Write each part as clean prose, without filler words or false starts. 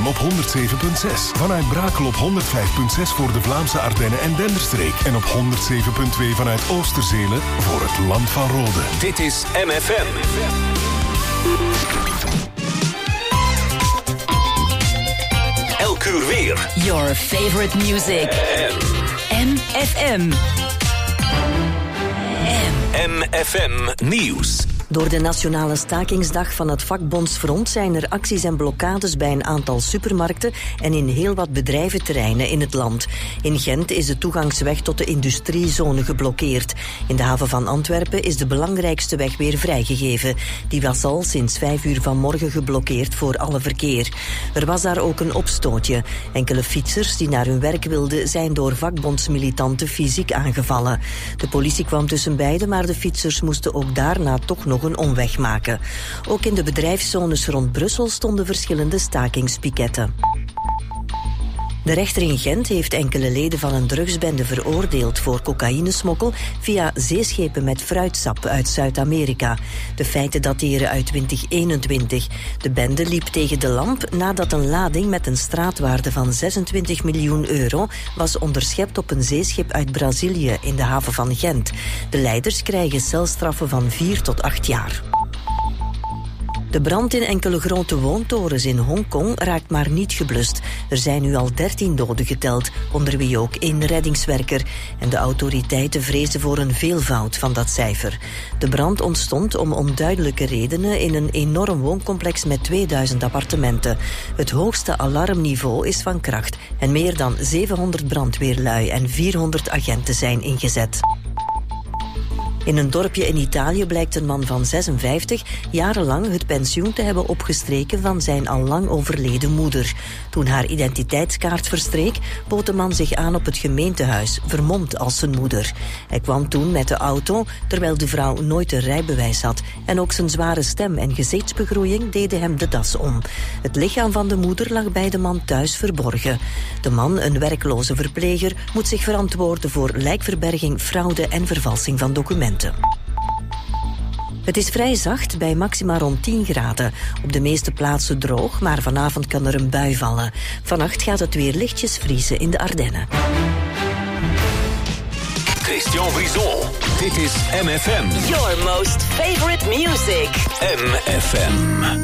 op 107.6. Vanuit Brakel op 105.6 voor de Vlaamse Ardennen en Denderstreek. En op 107.2 vanuit Oosterzelen voor het Land van Rode. Dit is MFM. Elk uur weer. Your favorite music. MFM. MFM Nieuws. Door de nationale stakingsdag van het vakbondsfront zijn er acties en blokkades bij een aantal supermarkten en in heel wat bedrijventerreinen in het land. In Gent is de toegangsweg tot de industriezone geblokkeerd. In de haven van Antwerpen is de belangrijkste weg weer vrijgegeven. Die was al sinds 5 uur vanmorgen geblokkeerd voor alle verkeer. Er was daar ook een opstootje. Enkele fietsers die naar hun werk wilden zijn door vakbondsmilitanten fysiek aangevallen. De politie kwam tussen beiden, maar de fietsers moesten ook daarna toch nog een omweg maken. Ook in de bedrijfszones rond Brussel stonden verschillende stakingspiketten. De rechter in Gent heeft enkele leden van een drugsbende veroordeeld voor cocaïnesmokkel via zeeschepen met fruitsap uit Zuid-Amerika. De feiten dateren uit 2021. De bende liep tegen de lamp nadat een lading met een straatwaarde van 26 miljoen euro was onderschept op een zeeschip uit Brazilië in de haven van Gent. De leiders krijgen celstraffen van 4 tot 8 jaar. De brand in enkele grote woontorens in Hongkong raakt maar niet geblust. Er zijn nu al 13 doden geteld, onder wie ook 1 reddingswerker. En de autoriteiten vrezen voor een veelvoud van dat cijfer. De brand ontstond om onduidelijke redenen in een enorm wooncomplex met 2000 appartementen. Het hoogste alarmniveau is van kracht en meer dan 700 brandweerlui en 400 agenten zijn ingezet. In een dorpje in Italië blijkt een man van 56 jarenlang het pensioen te hebben opgestreken van zijn al lang overleden moeder. Toen haar identiteitskaart verstreek, bood de man zich aan op het gemeentehuis, vermomd als zijn moeder. Hij kwam toen met de auto, terwijl de vrouw nooit een rijbewijs had. En ook zijn zware stem en gezichtsbegroeiing deden hem de das om. Het lichaam van de moeder lag bij de man thuis verborgen. De man, een werkloze verpleger, moet zich verantwoorden voor lijkverberging, fraude en vervalsing van documenten. Het is vrij zacht bij maxima rond 10 graden. Op de meeste plaatsen droog, maar vanavond kan er een bui vallen. Vannacht gaat het weer lichtjes vriezen in de Ardennen. Christian Vrison. Dit is MFM. Your most favorite music. MFM.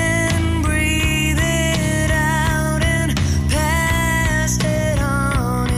Breathe it in and breathe it out and pass it on.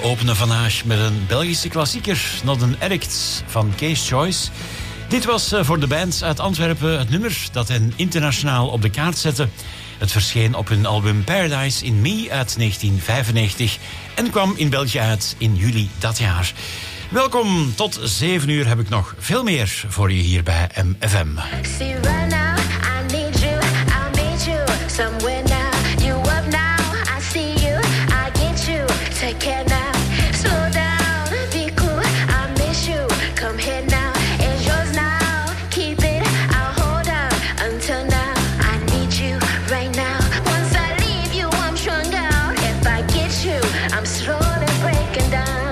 openen vandaag met een Belgische klassieker, Not an Addict van Case Choice. Dit was voor de band uit Antwerpen het nummer dat hen internationaal op de kaart zette. Het verscheen op hun album Paradise in mei uit 1995 en kwam in België uit in juli dat jaar. Welkom, tot 7 uur heb ik nog veel meer voor je hier bij MFM. See right now, I need you, I'll meet you somewhere now. You up now, I see you, I get you. Take care now, slow down, be cool, I miss you. Come here now, it's yours now. Keep it, I'll hold on until now. I need you right now. Once I leave you, I'm strung out. If I get you, I'm slowly breaking down.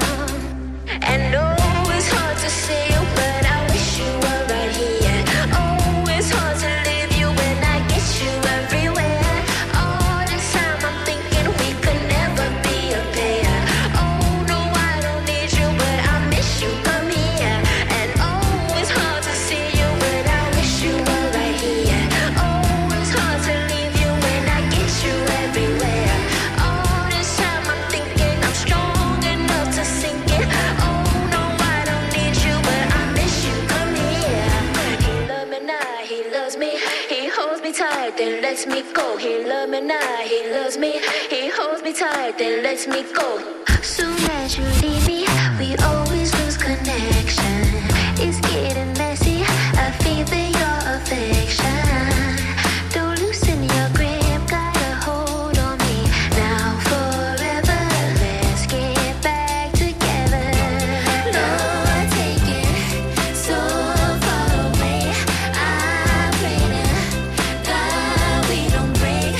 And no, it's hard to see you, but I wish you were right here. Oh, it's hard to leave you when I get you everywhere. All this time I'm thinking we could never be a pair. Oh, no, I don't need you, but I miss you, come here. And oh, it's hard to see you, but I wish you were right here. Oh, it's hard to leave you when I get you everywhere. All this time I'm thinking I'm strong enough to sink it. Oh, no, I don't need you, but I miss you, come here. He loves me now, he loves me. He holds me tight, then lets me go. He loves me now, he loves me. He holds me tight, then lets me go. Soon as you leave me, we always lose connection. It's getting messy, I feel your affection. Don't loosen your grip, got a hold on me. Now forever, let's get back together. Lord, take it so far away. I pray to God we don't break.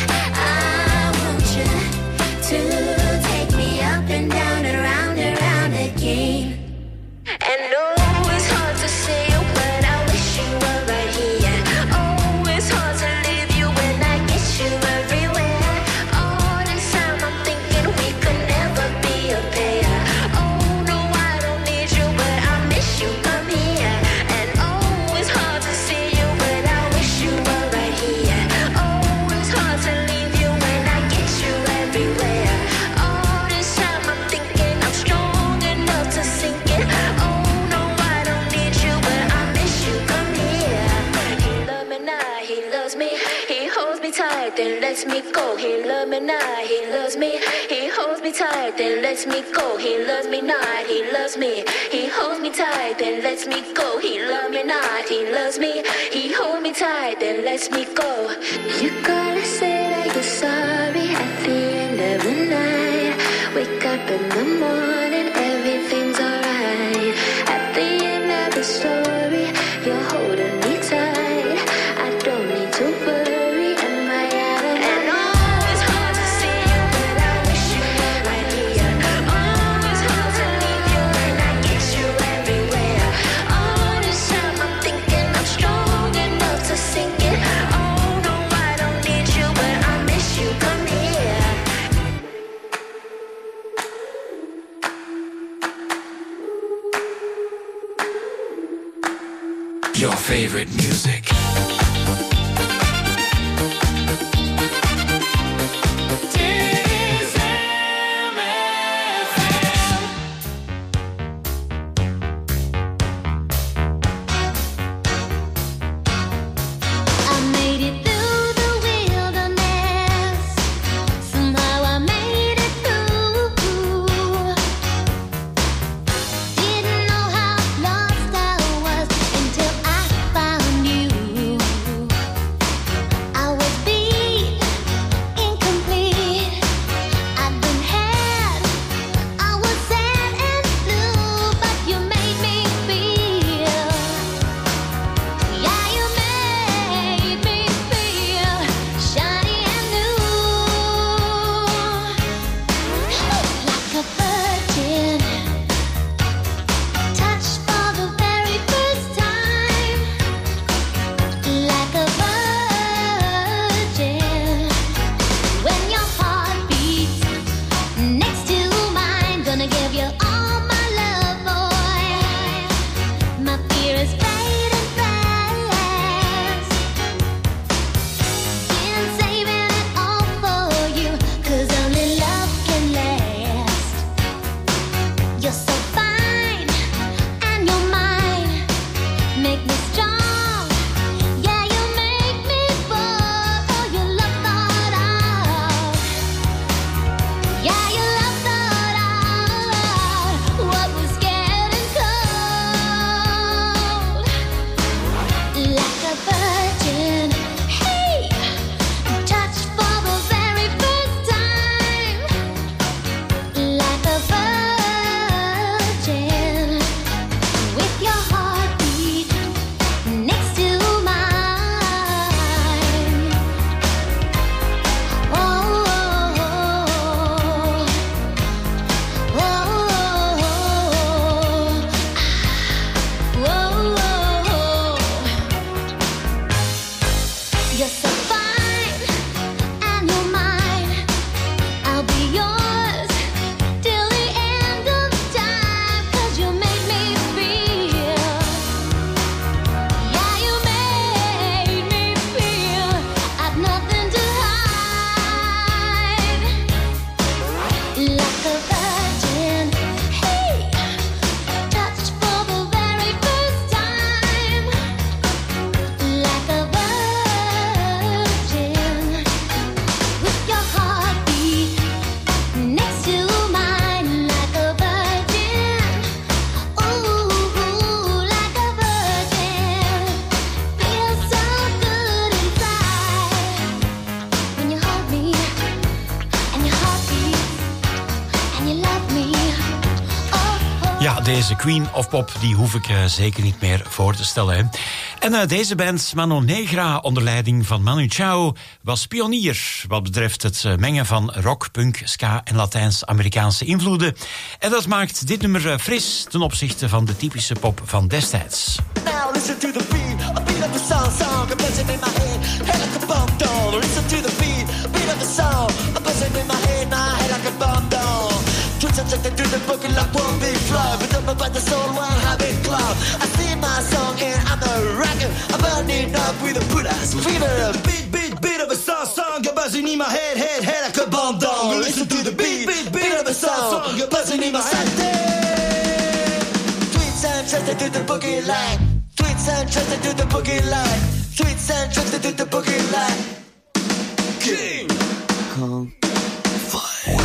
I want you to take me up and down and round again. And no, it's hard to see you, but I wish you were right here. Oh, it's hard to leave you when I get you everywhere. All this time I'm thinking we could never be a pair. Oh, no, I don't need you, but I miss you, come here. And oh, it's hard to see you, but I wish you were right here. Oh, it's hard to leave you when I get you everywhere. All this time I'm thinking I'm strong enough to sink it. Oh, no, I don't need you, but I miss you, come here. He loves me now, he loves me. He holds me tight, then lets me go. He loves me now, he loves me. He holds me tight, then lets me go. He loves me not, he loves me. He holds me tight, then lets me go. He loves me not, he loves me. He holds me tight, then lets me go. You gotta say that you're sorry at the end of the night. Wake up in the morning, everything's alright. At the end of the story, you're holding me tight. I don't need to worry, am I out of and oh, it's hard to see you, but I wish you were right here. Oh, it's hard to leave you when I get you everywhere. All this time I'm thinking I'm strong enough to sink it. Oh, no, I don't need you, but I miss you, come here. Your favorite music. I made it through the wilderness. Somehow I made it through. Didn't know how lost I was until I found you. deze Queen of Pop, die hoef ik zeker niet meer voor te stellen. Hè. En deze band, Mano Negra, onder leiding van Manu Chao, was pionier wat betreft het mengen van rock, punk, ska en Latijns-Amerikaanse invloeden. En dat maakt dit nummer fris ten opzichte van de typische pop van destijds. Now listen to the beat, a beat of the song, a buzzing in my head like a bomb doll. Listen to the beat of the song, a buzzing in my head like a bomb doll. Twitch subjected to the boogie like one big flow, but don't know about the soul, one habit club. I sing my song and I'm a rocker, I'm burning up with a put-ass fever. Beat of a song, a buzzing in my head like a bomb doll. Listen to the beat of a song, a buzzing in my head. Tweets and trusted to the boogie line. Tweets and trusted to the boogie line. Tweets and trusted to the boogie line. King Kong Fire.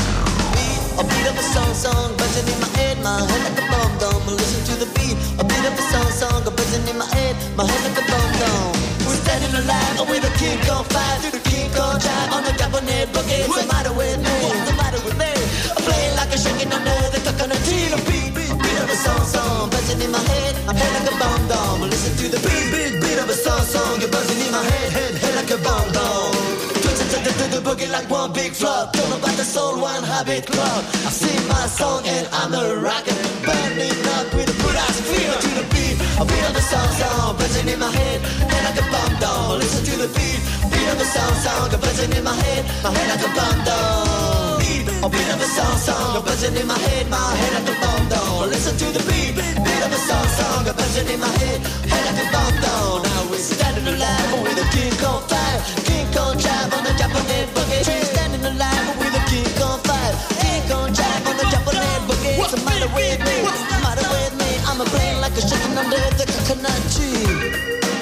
A beat of a song, buzzing in my head like a bomb dome. Listen to the beat, a beat of a song, buzzing in my head like a bomb dome. We're standing alive with a King Kong fire through the King Kong drive on the Japanese boogie. What's the matter with me? What's the matter with me? I'm playing like a shaking under the coconut tree. The beat of a song, buzzing in my head like a bomb dome. Listen to the beat of a song, you're buzzing in my head like a bomb dome. To the boogie like one big flop. Don't know about the soul, one habit club. I sing my song and I'm a rocker, burning up with a put-ass fever to the beat. A beat of the song, buzzing in my head like a bomb down. Listen to the beat of the song, buzzing in my head like a bomb down. A beat of a song, buzzing in my head like a bomb down. Listen to the beat of a song, buzzing in my head like a bomb down. Now we're standing alive with a King Kong fire, King Kong drive on the Japanese boogie. We're standing alive with a King Kong fire, King Kong drive on the Japanese boogie. What's the matter with me? What's the matter with me? I'm a brain like a chicken under the coconut tree.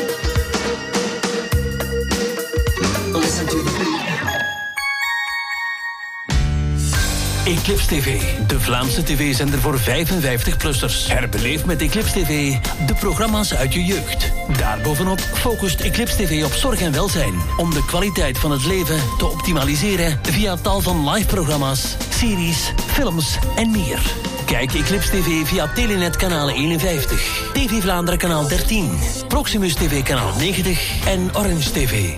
Listen to the beat. Eclipse TV, de Vlaamse tv-zender voor 55-plussers. Herbeleef met Eclipse TV de programma's uit je jeugd. Daarbovenop focust Eclipse TV op zorg en welzijn, om de kwaliteit van het leven te optimaliseren via tal van live-programma's, series, films en meer. Kijk Eclipse TV via Telenet kanaal 51, TV Vlaanderen kanaal 13, Proximus TV kanaal 90 en Orange TV.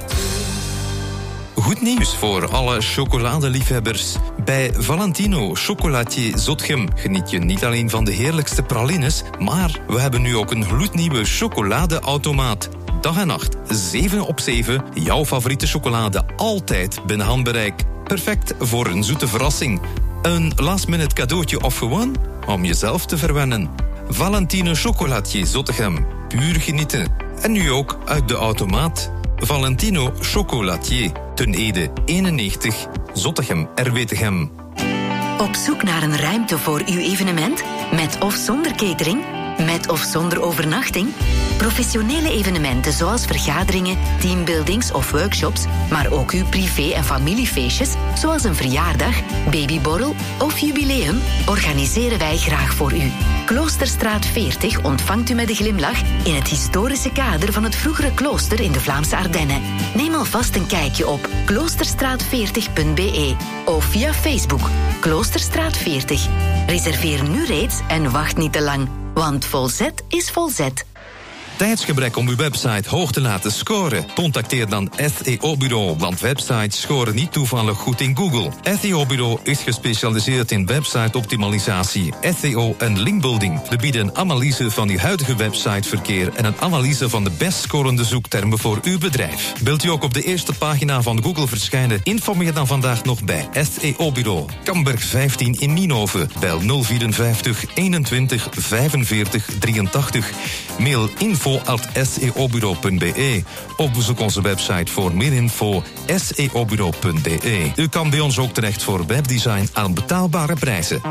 Goed nieuws voor alle chocoladeliefhebbers. Bij Valentino Chocolatier Zotgem geniet je niet alleen van de heerlijkste pralines, maar we hebben nu ook een gloednieuwe chocoladeautomaat. Dag en nacht, 7 op 7, jouw favoriete chocolade altijd binnen handbereik. Perfect voor een zoete verrassing. Een last-minute cadeautje of gewoon om jezelf te verwennen. Valentino Chocolatier Zotgem, puur genieten. En nu ook uit de automaat. Valentino Chocolatier, Ten Ede 91, Zottegem, Erwetegem. Op zoek naar een ruimte voor uw evenement? Met of zonder catering? Met of zonder overnachting? Professionele evenementen zoals vergaderingen, teambuildings of workshops, maar ook uw privé- en familiefeestjes, zoals een verjaardag, babyborrel of jubileum, organiseren wij graag voor u. Kloosterstraat 40 ontvangt u met een glimlach in het historische kader van het vroegere klooster in de Vlaamse Ardennen. Neem alvast een kijkje op kloosterstraat40.be of via Facebook Kloosterstraat 40. Reserveer nu reeds en wacht niet te lang, want Volzet is Volzet. Tijdsgebrek om uw website hoog te laten scoren? Contacteer dan SEO Bureau, want websites scoren niet toevallig goed in Google. SEO Bureau is gespecialiseerd in website-optimalisatie, SEO en linkbuilding. We bieden een analyse van uw huidige websiteverkeer en een analyse van de best scorende zoektermen voor uw bedrijf. Wilt u ook op de eerste pagina van Google verschijnen? Informeer dan vandaag nog bij SEO Bureau. Kamberg 15 in Nienhoven. Bel 054 21 45 83. Mail info@seobureau.be of bezoek onze website voor meer info seobureau.be. U kan bij ons ook terecht voor webdesign aan betaalbare prijzen.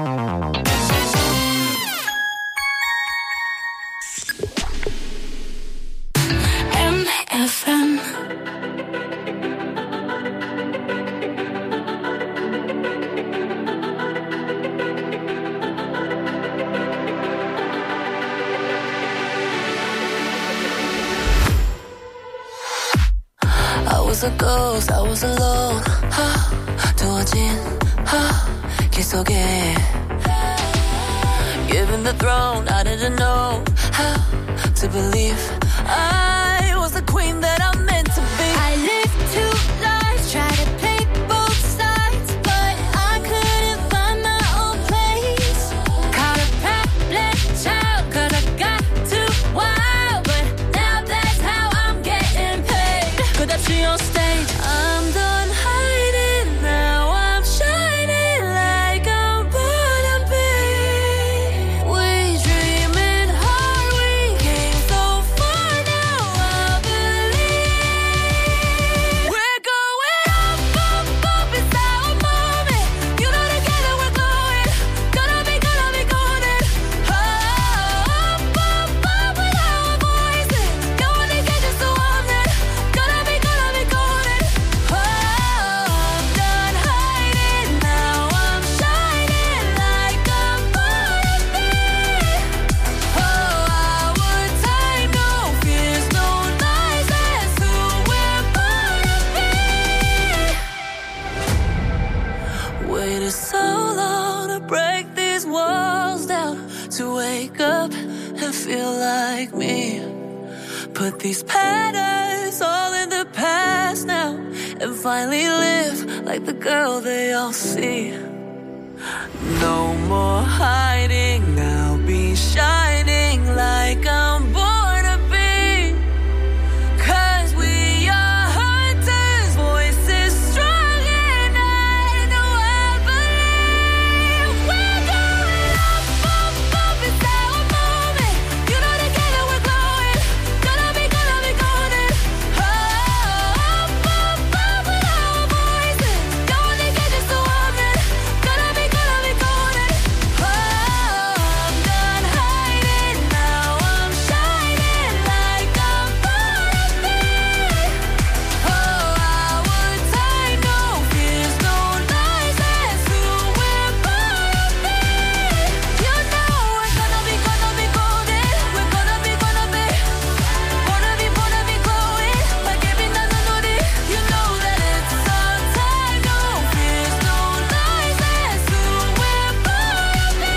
MFM. I was a ghost, I was alone. 두어진 길 속에 given the throne, I didn't know how to believe I was the queen that I'm meant to be. I lived two lives, tried to play both sides, but I couldn't find my own place. Caught a problem child, 'cause I got too wild, but now that's how I'm getting paid. Could I see on stage? I'm done hiding, now I'm shining like I'm born to be. We dreaming hard, we came so far, now I believe. We're going up, up, up, it's our moment. You know together we're glowing, gonna be golden. Oh, up, up, up with our voices, going to get us so warm then, gonna be golden. Oh, I'm done hiding, now I'm shining like I'm born to be. Oh, our time, no fears, no lies, that's who we're born to be. Waited so long to break these walls down, to wake up and feel like me. Put these patterns all in the past now, and finally live like the girl they all see. No more hiding, now be shining like I'm born to be. 'Cause we are hunters, voices strong, and I know I believe. We're going up, up, up, it's our moment. You know together we're glowing, gonna be golden. Oh, up, up, up with our voices, going to get us so warm then, gonna be golden. Oh, I'm done hiding, now I'm shining like I'm born to be. Oh, our time, no fears, no lies, that's who we're born to be. You know we're gonna be golden. We're gonna be glowing like every night I know that. You know that it's our time, no fears, no lies, that's who we're born to be.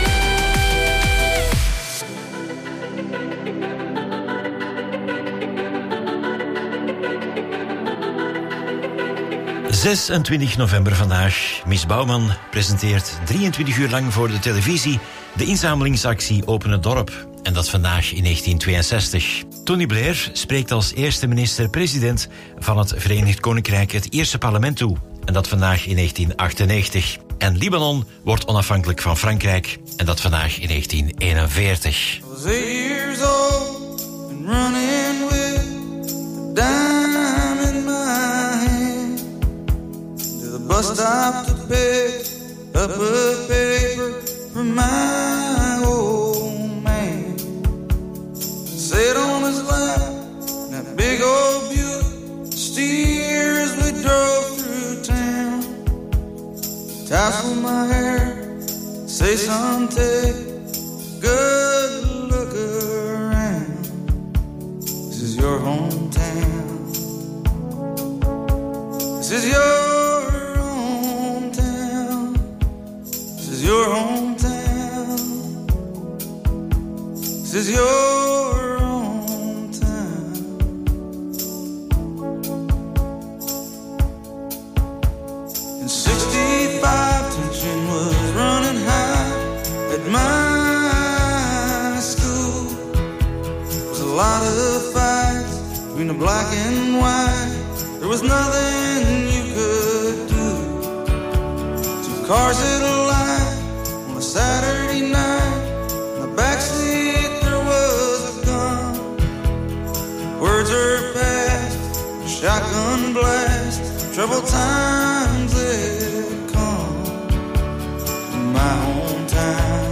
26 november vandaag. Miss Bouwman presenteert 23 uur lang voor de televisie de inzamelingsactie Open het Dorp. En dat vandaag in 1962. Tony Blair spreekt als eerste minister-president van het Verenigd Koninkrijk het eerste parlement toe. En dat vandaag in 1998. En Libanon wordt onafhankelijk van Frankrijk. En dat vandaag in 1941. I was 8 years old and running with a dime in my hand to the bus stop to pick up a paper from my old man. Sat on his lap in that big old Buick, steer as we drove through town. Tassel my hair, say something, good look around. This is your hometown. This is your hometown. This is your hometown. This is your hometown. In 65, tension was running high at my school. There was a lot of fights between the black and white. There was nothing you could do. Two cars at a light on a Saturday night. In the backseat there was a gun. Words are passed, a shotgun blast. Troubled times had come in my hometown.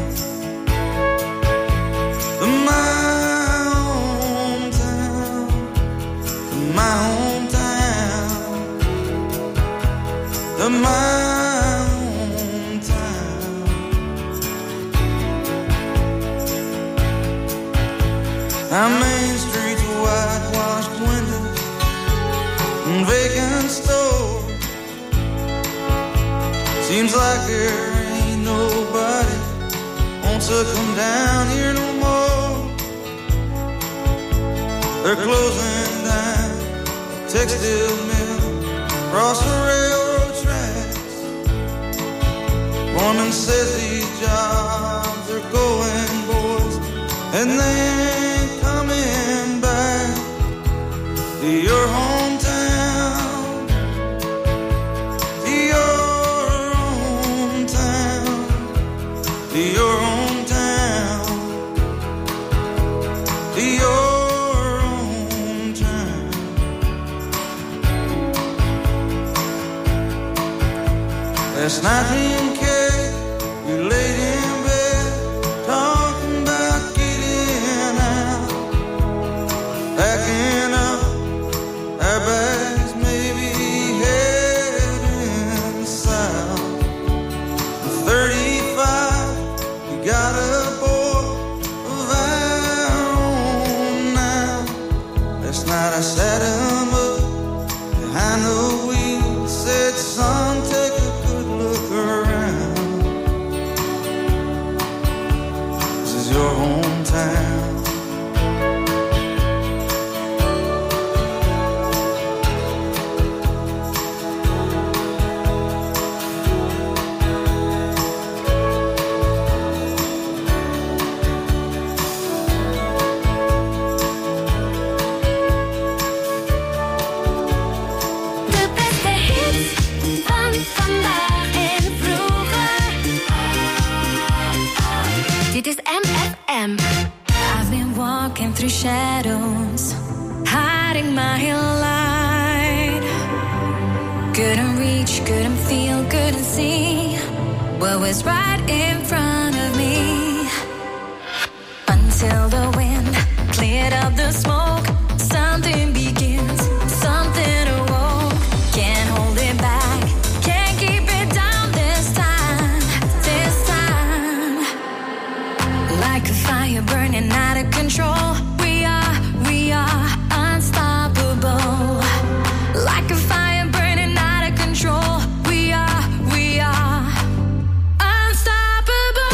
My hometown, my hometown, my hometown. Our main streets, whitewashed windows and vacant stores. Seems like there ain't nobody on to come down here no more. They're closing down textile mill across the railroad tracks. Foreman says these jobs are going, boys, and they ain't coming back to your hometown, to your hometown, to your hometown, to your hometown. Last night me and Kay, we laid in bed talking about getting out, packing up our bags, maybe heading south. 35, we got a boy of our own now. Last night I sat him up behind the wheel, said, son, take a good look around. This is your hometown. De beste hits van vandaag en vroeger. Dit is MFM. I've been walking through shadows, hiding my light. Couldn't reach, couldn't feel, couldn't see what was right in front of me. Until the wind cleared up the smoke, something begins, something awoke. Can't hold it back, can't keep it down this time, this time. Like a fire burning out of control, we are unstoppable. Like a fire burning out of control, we are unstoppable.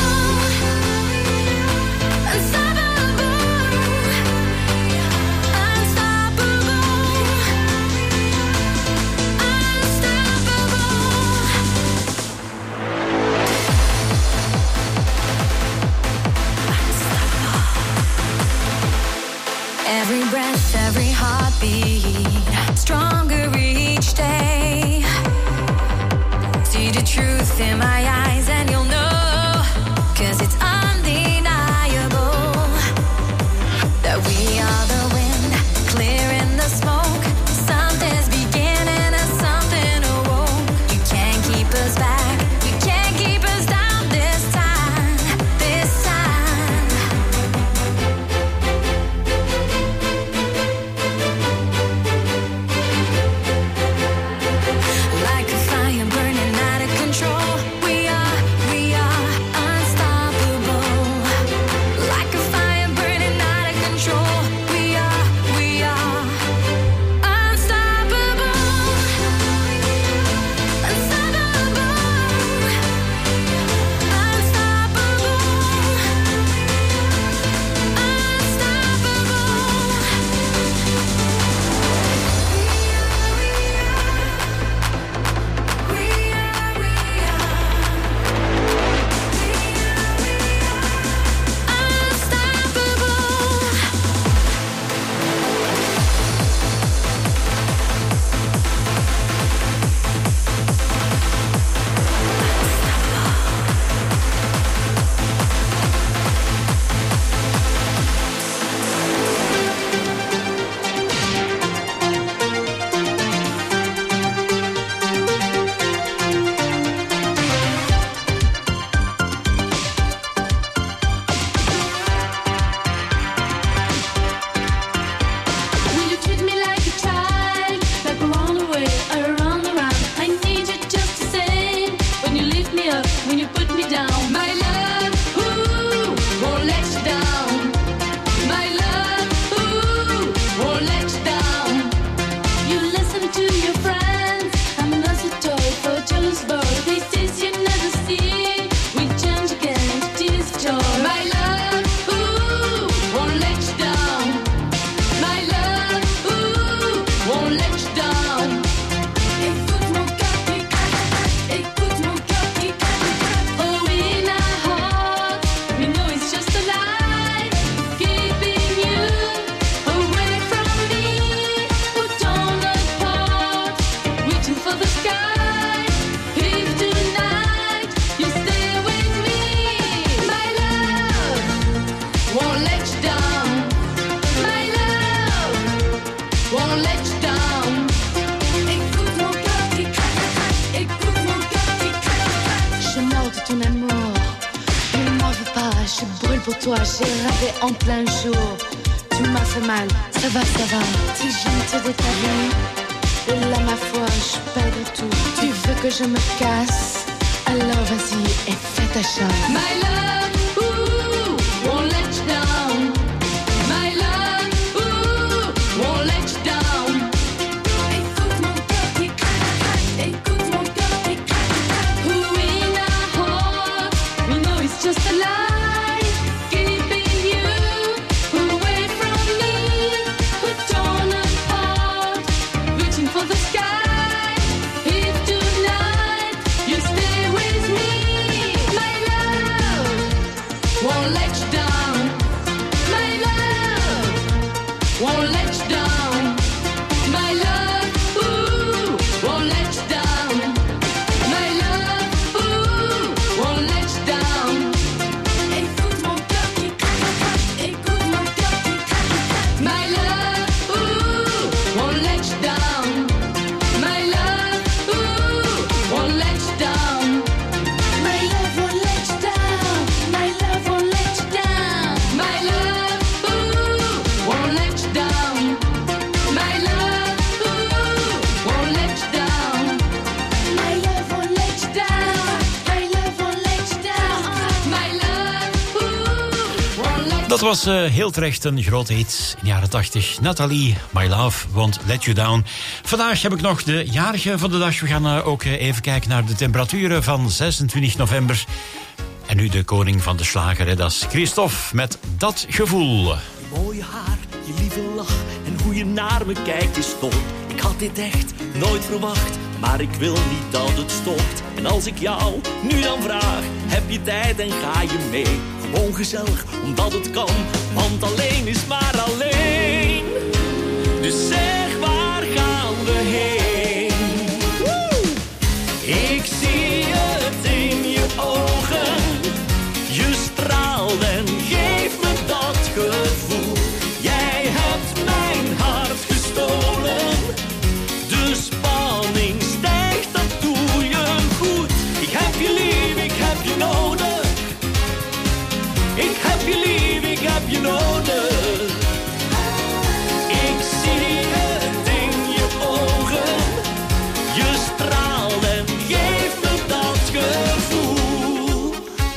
Unstoppable. Unstoppable. Every breath, every heartbeat, stronger each day. See the truth in my eyes and you'll know, 'cause it's undeniable that we are the wind, clearing the smoke. Something's beginning and something awoke. You can't keep us back, you can't keep us down this time, this time. won't let you down. Écoute mon cœur qui craque, écoute mon cœur qui craque. Je meurs de ton amour, ne m'en veux pas, je brûle pour toi, j'ai rêvé en plein jour. Tu m'as fait mal, ça va, si je ne te détaille. Et là ma foi, je perds de tout. Tu veux que je me casse? Alors vas-y et fais ta chance. My love, ooh, won't let you down. My love, ooh, won't let you down. Écoute mon cœur qui craque, écoute mon cœur qui craque. Who in our heart, we know it's just a lie. Keeping you away from me. We're torn apart, reaching for the sky. If tonight you stay with me, my love won't let you down. My love won't let you down. My love, ooh, won't let you down. My love, ooh, won't let you down. Écoute mon cœur qui craque, écoute mon cœur qui craque. My love, ooh, won't let you down. My love, ooh, won't let you down. My love won't let you down. My love won't let you down. My love, ooh, won't let you down. My love, ooh, won't let you down. My love won't let you down. My love won't let you down. My love, ooh, won't let. Dat was heel terecht een grote hit in de jaren 80. Nathalie, My Love Won't Let You Down. Vandaag heb ik nog de jarige van de dag. We gaan ook even kijken naar de temperaturen van 26 november. En nu de koning van de slager, hè, dat is Christophe met Dat Gevoel. Je mooie haar, je lieve lach en hoe je naar me kijkt is top. Ik had dit echt nooit verwacht, maar ik wil niet dat het stopt. En als ik jou nu dan vraag, heb je tijd en ga je mee? Gewoon gezellig, omdat het kan, want alleen is maar alleen. Dus zeg, waar gaan we heen? Ik zie het in je ogen. Je straalt en geeft me dat gevoel. Jij hebt mijn hart gestolen. De spanning stijgt, dat doe je goed. Ik heb je lief, ik heb je nodig. Ik heb je lief, ik heb je nodig. Ik zie het in je ogen. Je straalt en geeft me dat gevoel.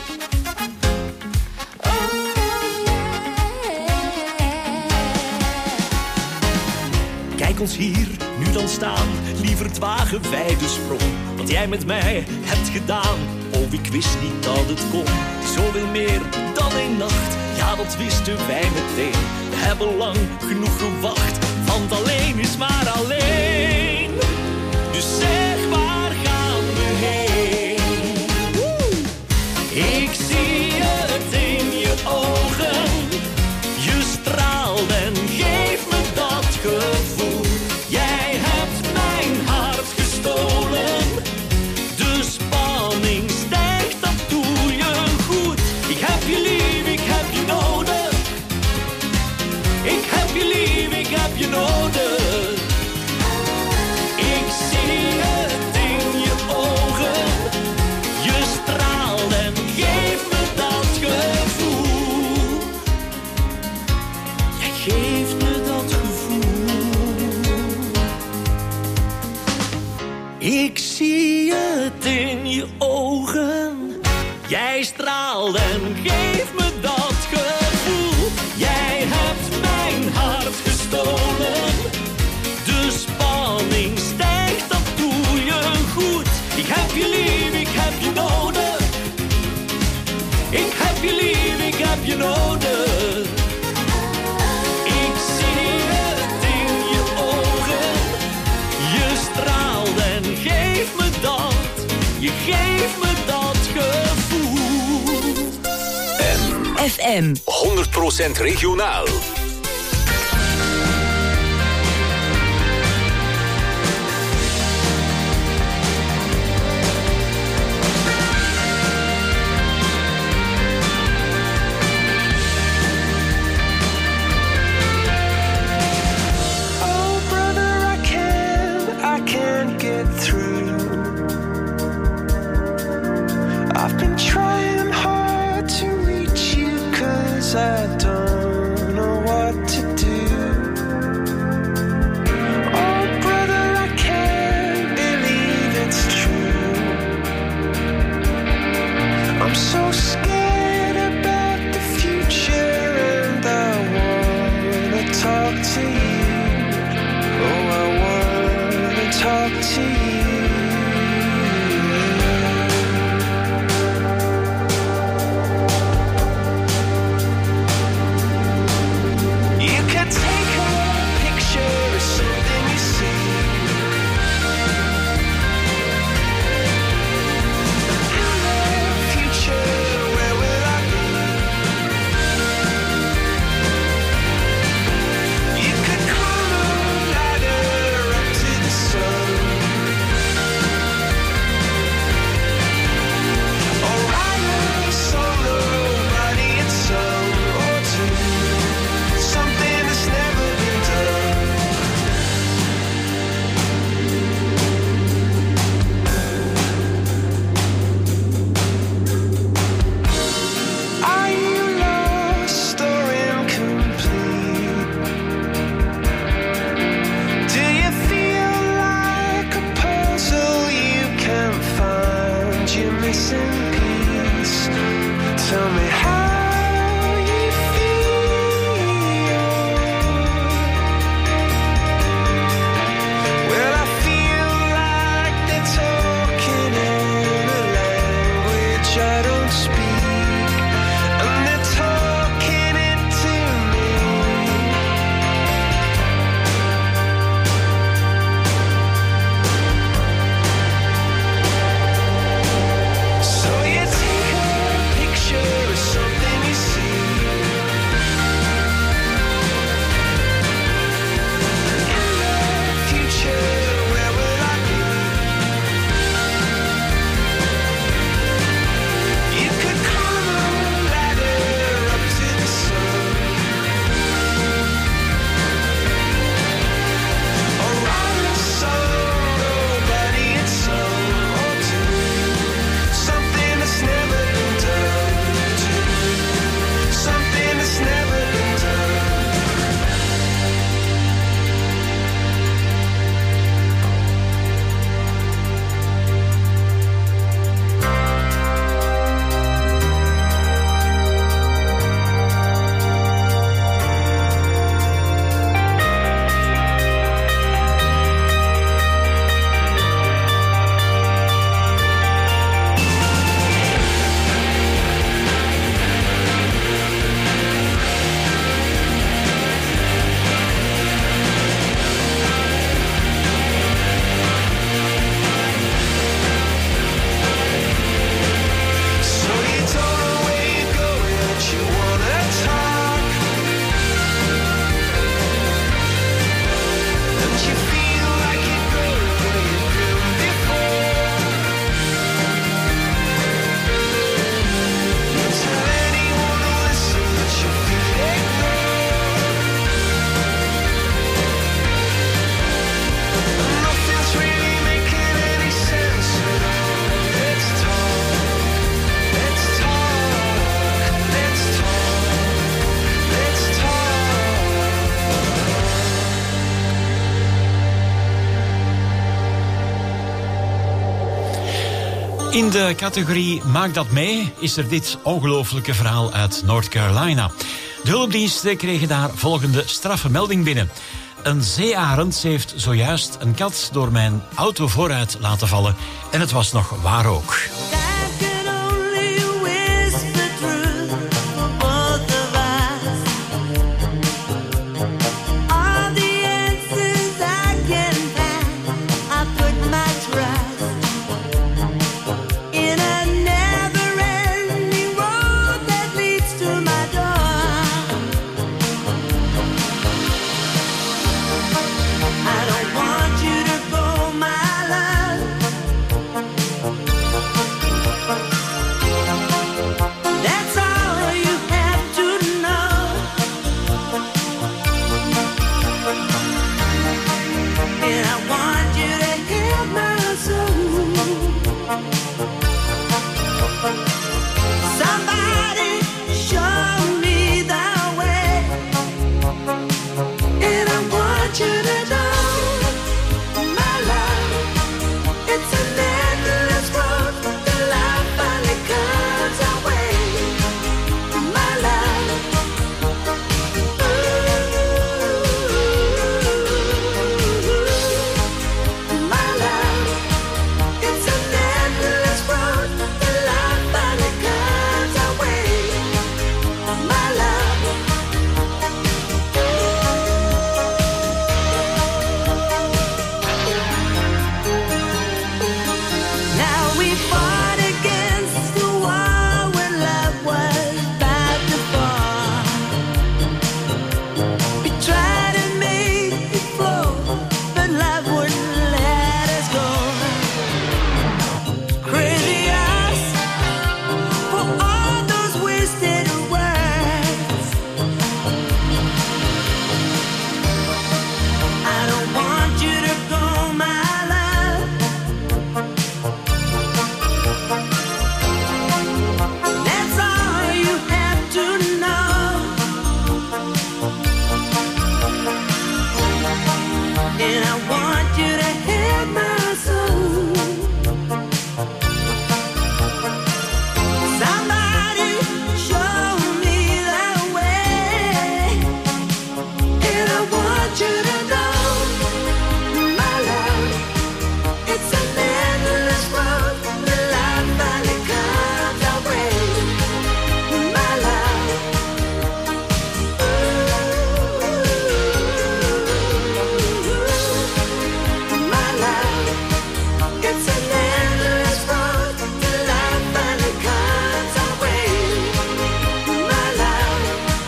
Kijk ons hier nu dan staan, liever wagen wij de sprong. Wat jij met mij hebt gedaan, oh ik wist niet dat het kon. Zoveel meer dan een nacht, ja dat wisten wij meteen. We hebben lang genoeg gewacht, want alleen is maar alleen. Dus zeg, waar gaan we heen? Ik zie het in je ogen. Je straalt en geeft me dat gevoel. Jij hebt mijn hart gestolen. De spanning stijgt, dat doe je goed. Ik heb je lief, ik heb je nodig. Ik heb je lief, ik heb je nodig. Ik zie het in je ogen. Je straalt en geeft me dat gevoel. Jij geeft me dat gevoel. Ik zie het in je ogen. Jij straalt en geeft me dat gevoel. Jij hebt mijn hart gestolen. De spanning stijgt, dat doe je goed. Ik heb je lief, ik heb je nodig. Ik heb je lief, ik heb je nodig. Ik zie het in je ogen. Je straalt en geeft me dat. Je geeft me dat gevoel. FM 100% regionaal. Oh, brother. talk to you. You could take a picture of something you see. In the future, where will I be? You could climb a ladder up to the sun, or ride a solo riding in some or two. Something that's never been done. Are you lost or incomplete? Do you feel like a puzzle you can't find your missing piece? Tell me how you feel. Well, I feel like they're talking in a language I don't speak, and they're talking it to me. So you take a picture of something you see. In the future, where will I be? You could climb a ladder up to the sun, or ride a solo riding in some or two. Something that's never been done. Something that's never been done. So you don't know where you're going, but you wanna talk, and you feel like you're going where you've been before. You tell anyone to listen, but you feel ignored, and nothing's really making any sense at all. Let's talk. Let's talk, let's talk, let's talk. In de categorie Maak dat mee is er dit ongelooflijke verhaal uit North Carolina. De hulpdiensten kregen daar volgende straffe melding binnen. Een zeearend heeft zojuist een kat door mijn auto vooruit laten vallen. En het was nog waar ook. I don't want you to go, my love. and I want you to hear my soul. Somebody show me the way, and I want you to know, my love, it's an endless road. The light finally comes our way, my love. My love, it's an endless road. The light finally comes our way, my love.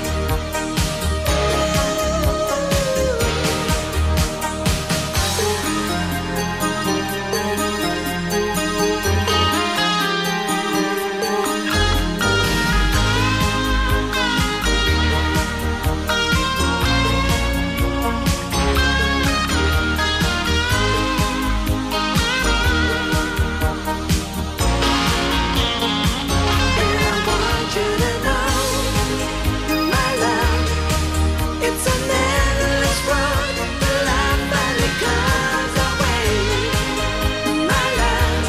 It's an endless road. The light finally comes our way, my love.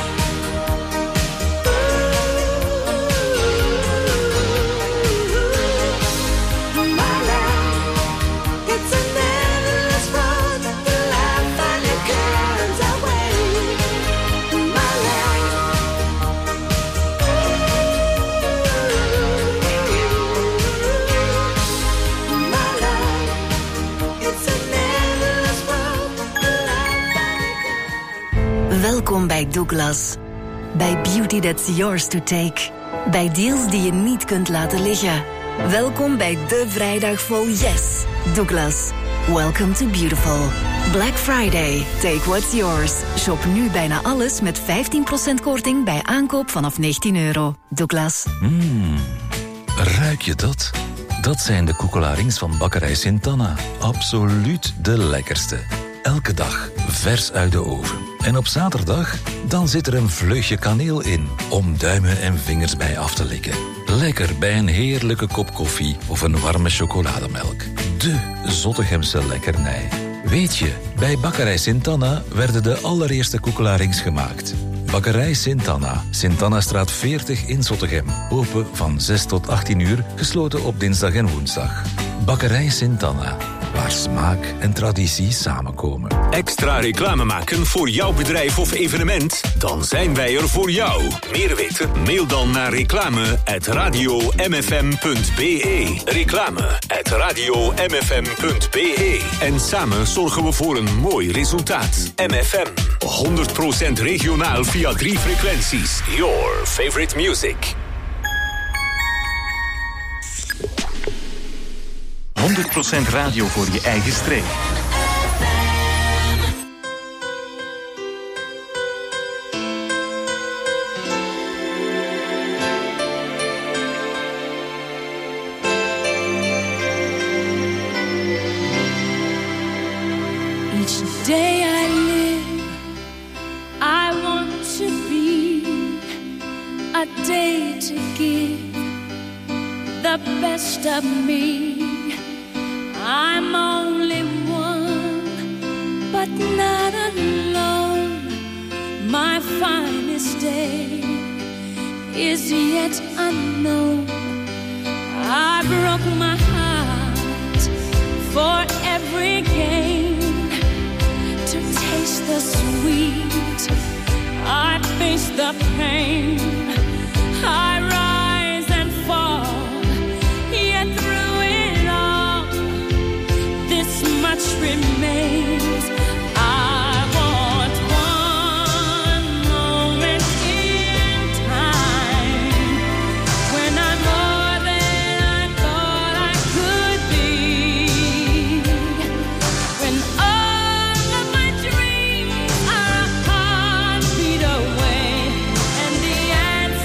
My love, it's an endless road. The light finally comes our way, my love. My love, it's an endless road. The light finally Welkom bij Douglas. Bij beauty that's yours to take. Bij deals die je niet kunt laten liggen. Welkom bij de vrijdag vol yes. Douglas. Welcome to beautiful. Black Friday. Take what's yours. Shop nu bijna alles met 15% korting bij aankoop vanaf €19. Douglas. Ruik je dat? Dat zijn de koekelarings van Bakkerij Sint-Anna. Absoluut de lekkerste. Elke dag vers uit de oven. En op zaterdag, dan zit er een vleugje kaneel in, om duimen en vingers bij af te likken. Lekker bij een heerlijke kop koffie of een warme chocolademelk. De Zottegemse lekkernij. Weet je, bij Bakkerij Sint-Anna werden de allereerste koekelarings gemaakt. Bakkerij Sint-Anna, Sint-Annastraat 40 in Zottegem. Open van 6 tot 18 uur, gesloten op dinsdag en woensdag. Bakkerij Sint-Anna, waar smaak en traditie samenkomen. Extra reclame maken voor jouw bedrijf of evenement? Dan zijn wij er voor jou. Meer weten? Mail dan naar reclame@radiomfm.be. Reclame@radiomfm.be. En samen zorgen we voor een mooi resultaat. MFM, 100% regionaal via 3 frequenties. Your favorite music. 100% radio voor je eigen streek. Each day I live, I want to be a day to give the best of me. I'm only one, but not alone. My finest day is yet unknown. I broke my heart for every gain. To taste the sweet, I face the pain. I rise and fall, yet through it all, this much remains. I want one moment in time when I'm more than I thought I could be. When all of my dreams are a heartbeat away, and the answer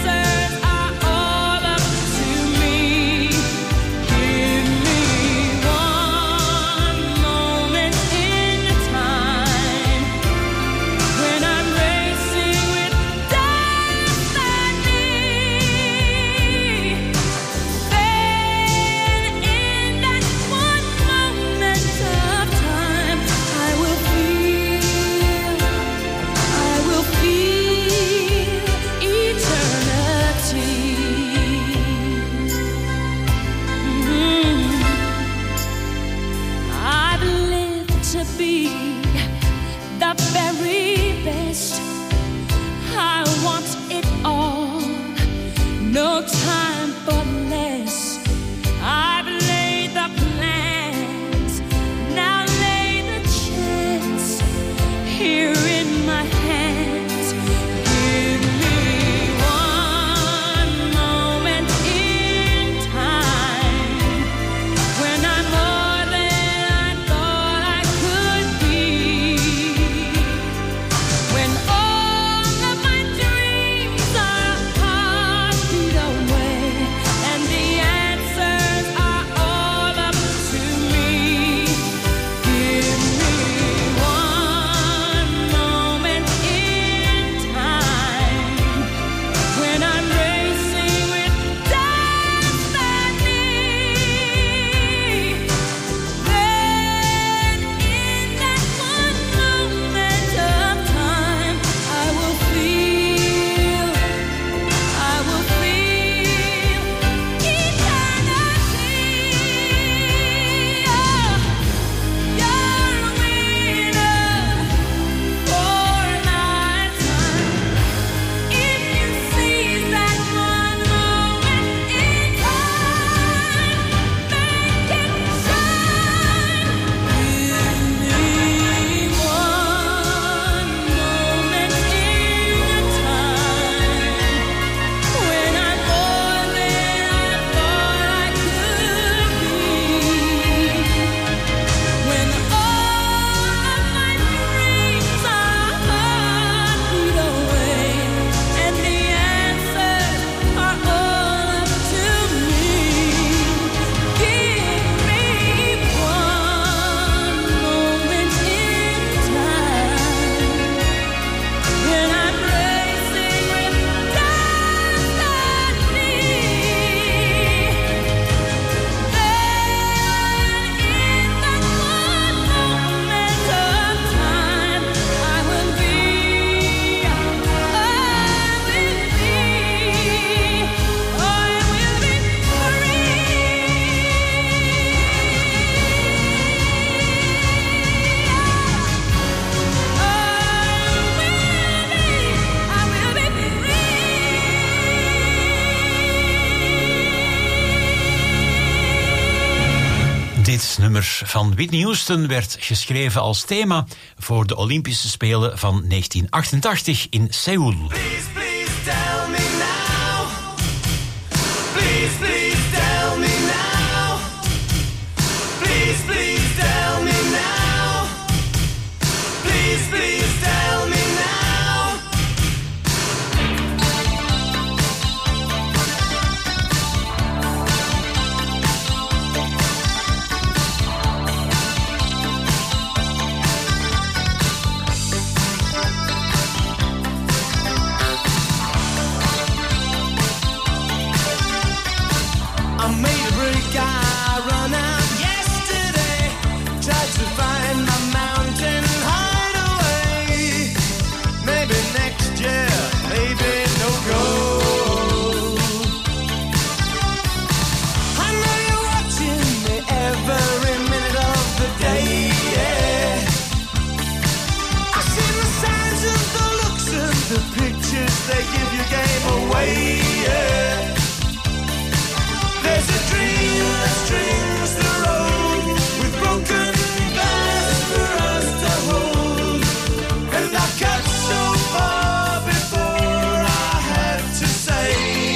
nummer van Whitney Houston werd geschreven als thema voor de Olympische Spelen van 1988 in Seoul. Please, please tell me now. Please, please tell me now. Please, please tell me now. Please, please tell me now. I made a break, I run out yesterday. Tried to find my mountain hideaway. Maybe next year, maybe no go. I know you're watching me every minute of the day, yeah. I see the signs of the looks and the pictures they give you gave away, yeah. There's a dream that strings the road with broken glass for us to hold. And I got so far before I had to say,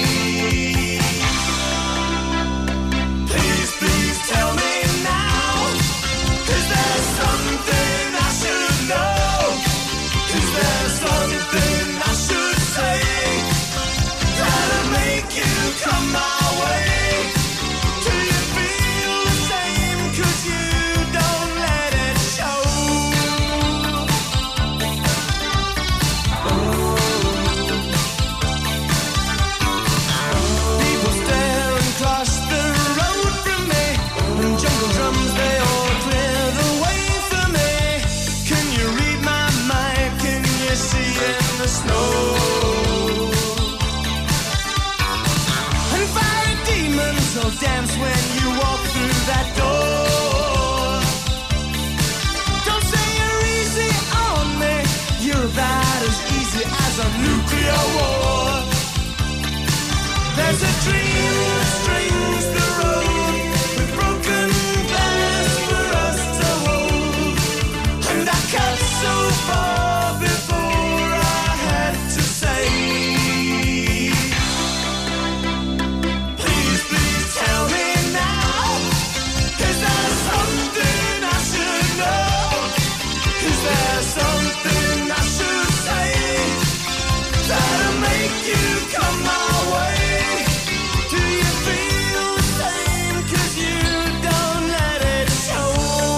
please, please tell me now. Is there something I should know? Is there something I should say that'll make you come my way? Dance when you walk through that door. Don't say you're easy on me. You're about as easy as a nuclear war. There's a dream that strings the road with broken glass for us to hold. And I cut so far before I had to say, tell me now, is there something I should know? Is there something I should say that'll make you come my way? Do you feel the same? 'Cause you don't let it show.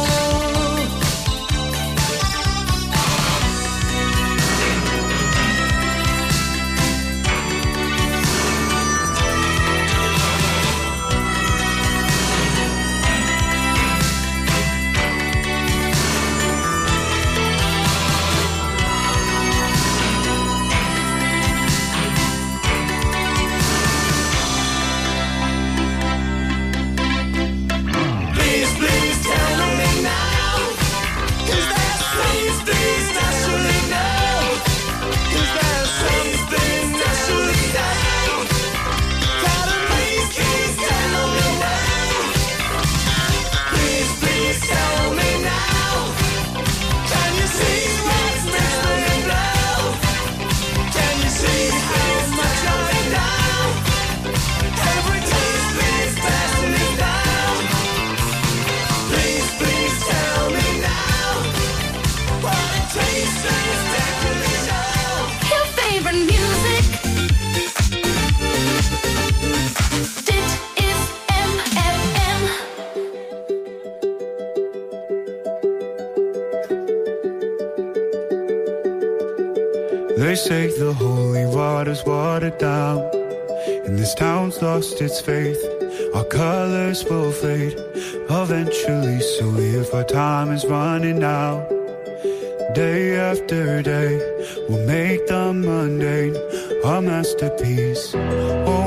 They say the holy water's watered down, and this town's lost its faith. Our colors will fade eventually, so if our time is running out, day after day, we'll make the mundane our masterpiece. Oh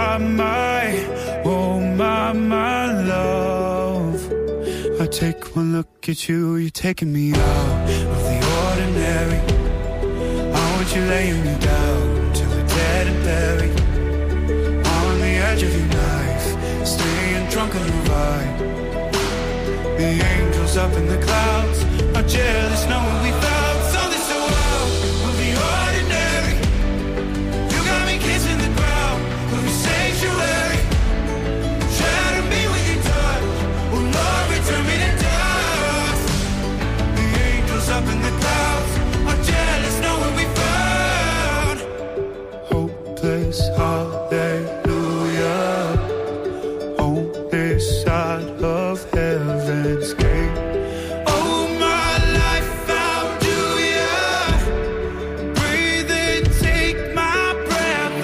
my love, I take one look at you, you're taking me out of the ordinary. You laying me down till we're dead and buried on the edge of your knife, staying drunk on the ride. The angels up in the clouds are jealous knowing we found something so out of the ordinary. You got me kissing the ground of your sanctuary. Shadow me with your touch. Oh Lord, return me to dust. The angels up in the clouds are jealous knowing we found hopeless hallelujah on this side of heaven's gate. Oh, my life found you, yeah. Breathe and take my breath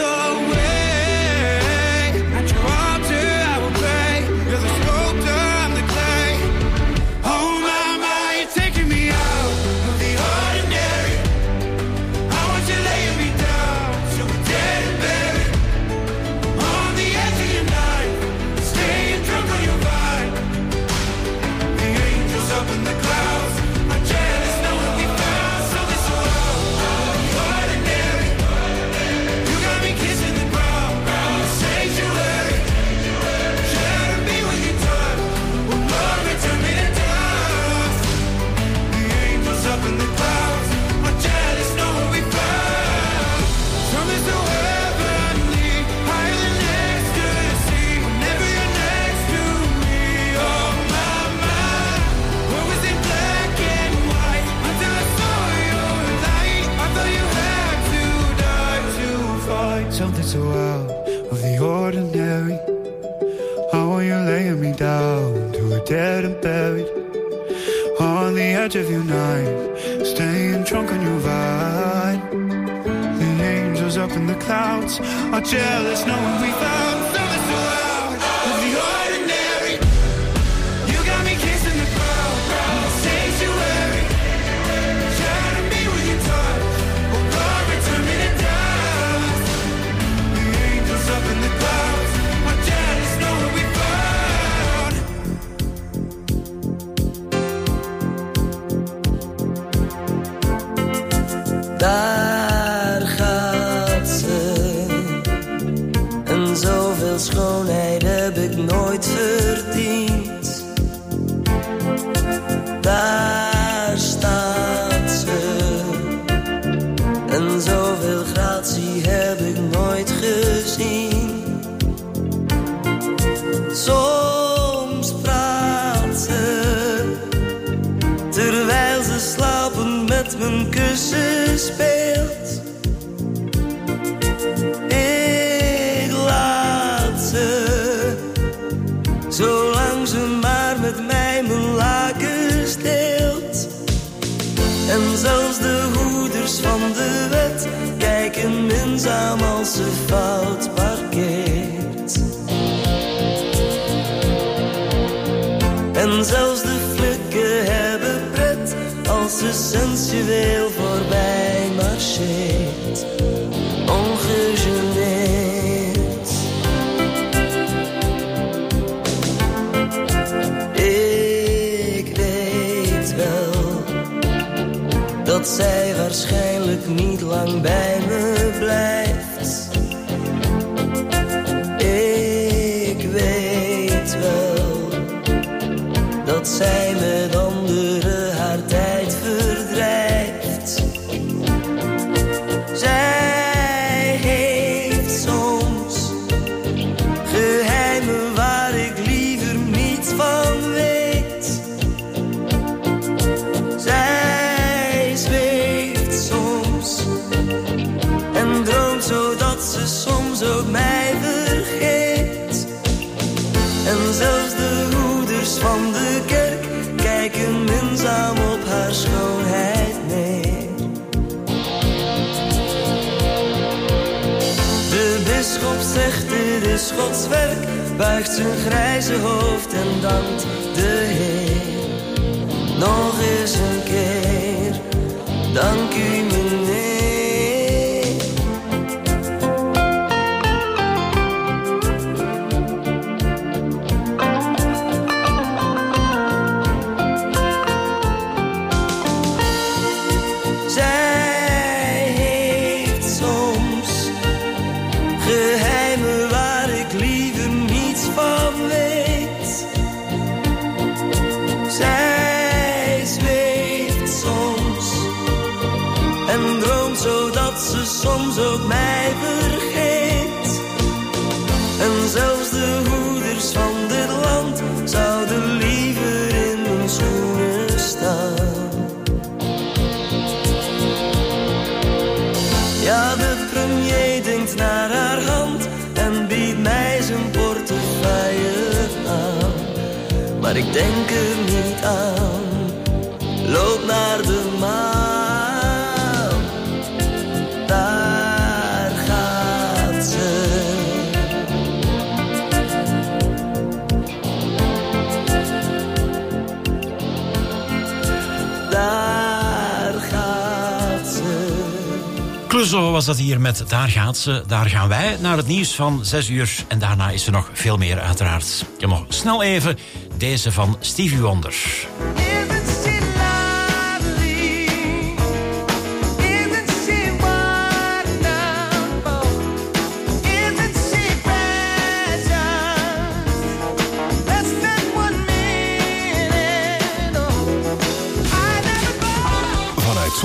away. At your altar I will pray. You're the sculptor, I'm the clay. Oh, my, you're taking me out of the ordinary. I want you laying me down so we're dead and buried. On the edge of your knife, staying drunk on your vine. The angels up in the clouds are jealous knowing we found something so out of the ordinary. You got me kissing the ground, sanctuary. Shadow me with your touch. Oh Lord, return me to dust. The angels up in the clouds are jealous knowing we found something so heavenly, higher than ecstasy. Whenever you're next to me, oh my, what was in black and white until I saw your light. I thought you had to die to fight something so out of the ordinary. How are you laying me down to a dead and buried? On the edge of your knife, staying drunk on your vine. The angels up in the clouds are jealous knowing we found something so out of the ordinary. You got me kissing the ground, sanctuary. Shadow me with your touch. Oh Lord, return me to dust. The angels up in the clouds are jealous knowing we found. Daar gaat ze. En zoveel schoonheid heb ik nooit verdiend. Daar staat ze. En zoveel gratie heb ik nooit gezien. Soms praat ze. Terwijl ze slapend met mijn kussen speelt. Ik laat ze, zolang ze maar met mij mijn lakens deelt. En zelfs de hoeders van de wet kijken minzaam als ze fout parkeert. En zelfs de flikken hebben pret als ze sensueel voorbij marcheert. Ongegeneerd. Ik weet wel dat zij waarschijnlijk niet lang bij me blijft. Ik weet wel dat zij met anderen haar tijd verdrijft. Zij heeft soms geheimen waar ik liever niets van weet. Zij zweeft soms en droomt zodat ze soms ook mij vergeet. En zelfs de hoeders van de kerk kijken minzaam op haar schoonheid neer. De bisschop zegt dit is Gods werk, buigt zijn grijze hoofd en dankt de Heer. Nog eens een keer, dank u meneer. en droomt zodat ze soms ook mij vergeet. En zelfs de hoeders van dit land zouden liever in mijn schoenen staan. Ja, de premier denkt naar haar hand en biedt mij zijn portefeuille aan. Maar ik denk er niet aan, loop naar de maan, daar gaat ze. Daar gaat ze. Clouseau was dat hier met Daar gaat ze. Daar gaan wij naar het nieuws van 6 uur. En daarna is er nog veel meer uiteraard. Ik heb nog snel even deze van Stevie Wonder.